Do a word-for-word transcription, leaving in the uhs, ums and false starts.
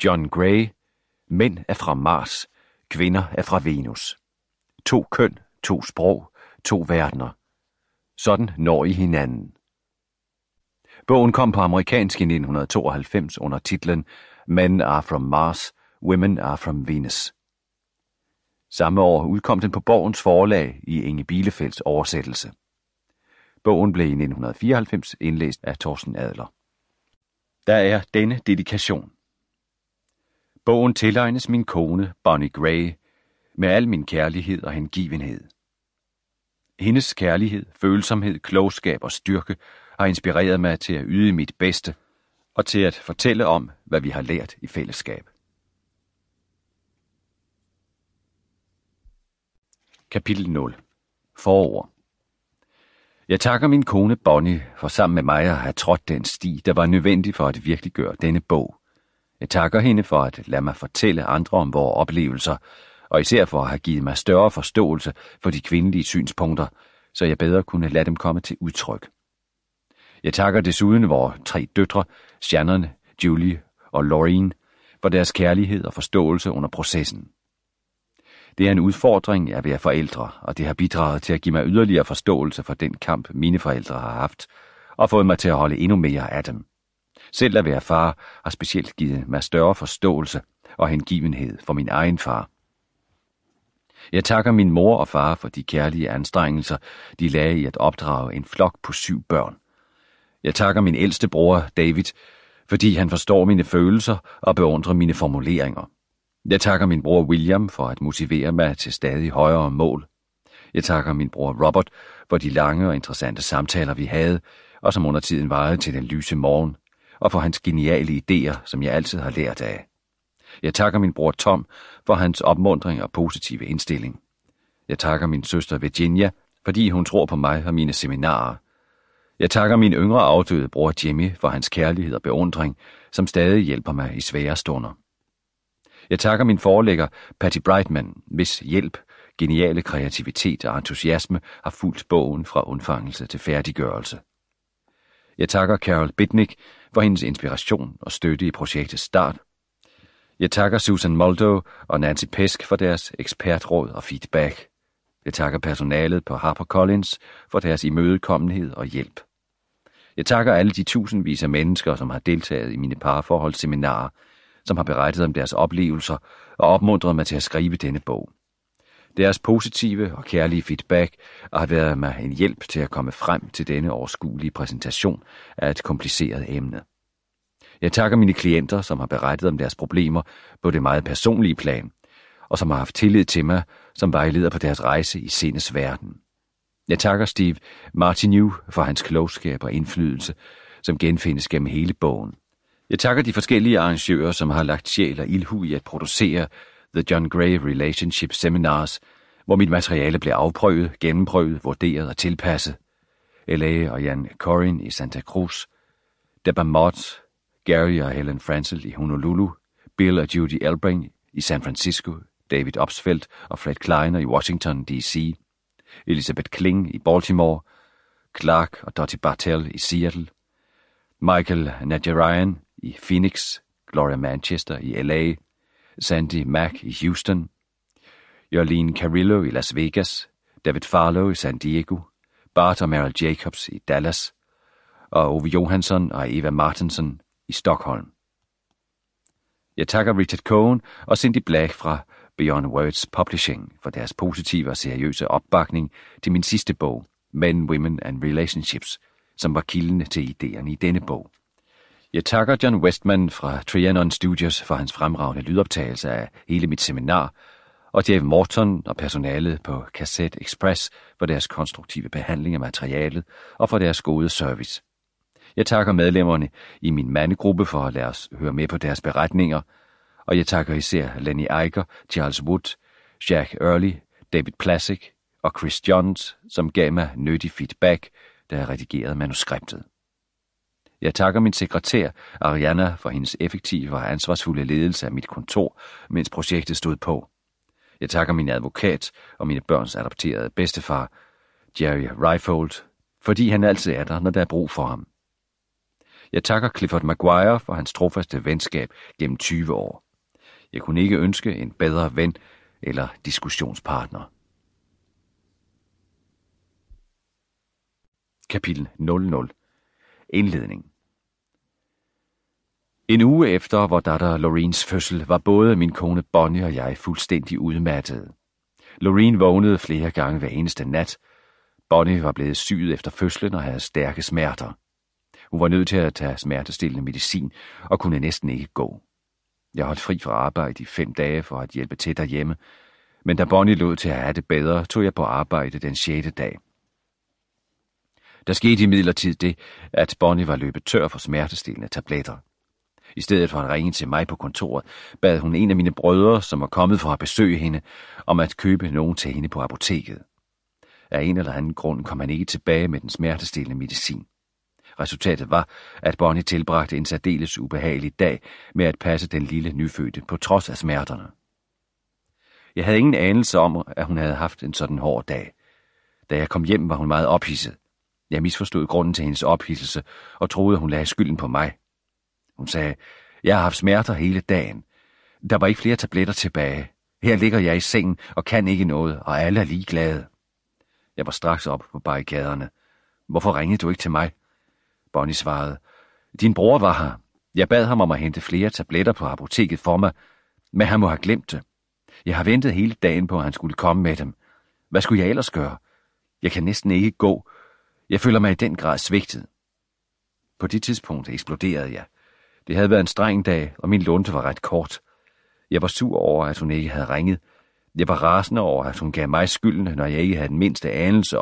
John Gray. Mænd er fra Mars, kvinder er fra Venus. To køn, to sprog, to verdener. Sådan når I hinanden. Bogen kom på amerikansk i nitten tooghalvfems under titlen Men are from Mars, Women are from Venus. Samme år udkom den på Borgens Forlag i Inge Bielefelds oversættelse. Bogen blev i nitten fireoghalvfems indlæst af Torsten Adler. Der er denne dedikation. Bogen tilegnes min kone, Bonnie Gray, med al min kærlighed og hengivenhed. Hendes kærlighed, følsomhed, klogskab og styrke har inspireret mig til at yde mit bedste og til at fortælle om, hvad vi har lært i fællesskab. Kapitel nul. Forord. Jeg takker min kone Bonnie for sammen med mig at have trådt den sti, der var nødvendig for at virkeliggøre denne bog. Jeg takker hende for at lade mig fortælle andre om vores oplevelser, og især for at have givet mig større forståelse for de kvindelige synspunkter, så jeg bedre kunne lade dem komme til udtryk. Jeg takker desuden vores tre døtre, Shannon, Julie og Laureen, for deres kærlighed og forståelse under processen. Det er en udfordring at være forældre, og det har bidraget til at give mig yderligere forståelse for den kamp, mine forældre har haft, og fået mig til at holde endnu mere af dem. Selv at være far har specielt givet mig større forståelse og hengivenhed for min egen far. Jeg takker min mor og far for de kærlige anstrengelser, de lagde i at opdrage en flok på syv børn. Jeg takker min ældste bror, David, fordi han forstår mine følelser og beundrer mine formuleringer. Jeg takker min bror William for at motivere mig til stadig højere mål. Jeg takker min bror Robert for de lange og interessante samtaler, vi havde, og som under tiden varede til den lyse morgen, og for hans geniale idéer, som jeg altid har lært af. Jeg takker min bror Tom for hans opmuntring og positive indstilling. Jeg takker min søster Virginia, fordi hun tror på mig og mine seminarer. Jeg takker min yngre afdøde bror Jimmy for hans kærlighed og beundring, som stadig hjælper mig i svære stunder. Jeg takker min forlægger Patty Brightman, hvis hjælp, geniale kreativitet og entusiasme har fulgt bogen fra undfangelse til færdiggørelse. Jeg takker Carol Bitnick for hendes inspiration og støtte i projektets start. Jeg takker Susan Moldo og Nancy Pesk for deres ekspertråd og feedback. Jeg takker personalet på HarperCollins for deres imødekommenhed og hjælp. Jeg takker alle de tusindvis af mennesker, som har deltaget i mine parforholdsseminarer, som har berettet om deres oplevelser og opmuntret mig til at skrive denne bog. Deres positive og kærlige feedback har været mig en hjælp til at komme frem til denne overskuelige præsentation af et kompliceret emne. Jeg takker mine klienter, som har berettet om deres problemer på det meget personlige plan, og som har haft tillid til mig som vejleder på deres rejse i sindets verden. Jeg takker Steve Martineau for hans klogskab og indflydelse, som genfindes gennem hele bogen. Jeg takker de forskellige arrangører, som har lagt sjæl og ildhu i at producere The John Gray Relationship Seminars, hvor mit materiale blev afprøvet, gennemprøvet, vurderet og tilpasset. L A og Jan Corin i Santa Cruz, Deborah Mott, Gary og Helen Fransel i Honolulu, Bill og Judy Elbring i San Francisco, David Opsfeldt og Fred Kleiner i Washington, D C, Elizabeth Kling i Baltimore, Clark og Dottie Bartell i Seattle, Michael Najarian i Phoenix, Gloria Manchester i L A, Sandy Mack i Houston, Jolene Carrillo i Las Vegas, David Farlow i San Diego, Bart og Meryl Jacobs i Dallas, og Ove Johansson og Eva Martinson i Stockholm. Jeg takker Richard Cohen og Cindy Black fra Beyond Words Publishing for deres positive og seriøse opbakning til min sidste bog, Men, Women and Relationships, som var kilden til idéerne i denne bog. Jeg takker John Westman fra Trianon Studios for hans fremragende lydoptagelse af hele mit seminar, og Jeff Morton og personalet på Cassette Express for deres konstruktive behandling af materialet og for deres gode service. Jeg takker medlemmerne i min mandegruppe for at lade os høre med på deres beretninger, og jeg takker især Lenny Eicher, Charles Wood, Jack Early, David Plassick og Chris Johns, som gav mig nyttig feedback, da jeg redigerede manuskriptet. Jeg takker min sekretær, Ariana, for hendes effektive og ansvarsfulde ledelse af mit kontor, mens projektet stod på. Jeg takker min advokat og mine børns adopterede bedstefar, Jerry Reifold, fordi han altid er der, når der er brug for ham. Jeg takker Clifford Maguire for hans trofaste venskab gennem tyve år. Jeg kunne ikke ønske en bedre ven eller diskussionspartner. Kapitel nul nul. Indledning. En uge efter vor datter Loreens fødsel var både min kone Bonnie og jeg fuldstændig udmattede. Loreen vågnede flere gange hver eneste nat. Bonnie var blevet syet efter fødslen og havde stærke smerter. Hun var nødt til at tage smertestillende medicin og kunne næsten ikke gå. Jeg holdt fri fra arbejde i fem dage for at hjælpe til derhjemme, men da Bonnie lod til at have det bedre, tog jeg på arbejde den sjette dag. Der skete imidlertid det, at Bonnie var løbet tør for smertestillende tabletter. I stedet for at ringe til mig på kontoret, bad hun en af mine brødre, som var kommet for at besøge hende, om at købe nogen til hende på apoteket. Af en eller anden grund kom han ikke tilbage med den smertestillende medicin. Resultatet var, at Bonnie tilbragte en særdeles ubehagelig dag med at passe den lille nyfødte på trods af smerterne. Jeg havde ingen anelse om, at hun havde haft en sådan hård dag. Da jeg kom hjem, var hun meget ophidset. Jeg misforstod grunden til hendes ophidselse og troede, hun lagde skylden på mig. Hun sagde, jeg har haft smerter hele dagen. Der var ikke flere tabletter tilbage. Her ligger jeg i sengen og kan ikke noget, og alle er ligeglade. Jeg var straks op på barrikaderne. Hvorfor ringede du ikke til mig? Bonnie svarede, din bror var her. Jeg bad ham om at hente flere tabletter på apoteket for mig, men han må have glemt det. Jeg har ventet hele dagen på, at han skulle komme med dem. Hvad skulle jeg ellers gøre? Jeg kan næsten ikke gå. Jeg føler mig i den grad svigtet. På det tidspunkt eksploderede jeg. Det havde været en streng dag, og min lunte var ret kort. Jeg var sur over, at hun ikke havde ringet. Jeg var rasende over, at hun gav mig skylden, når jeg ikke havde den mindste anelse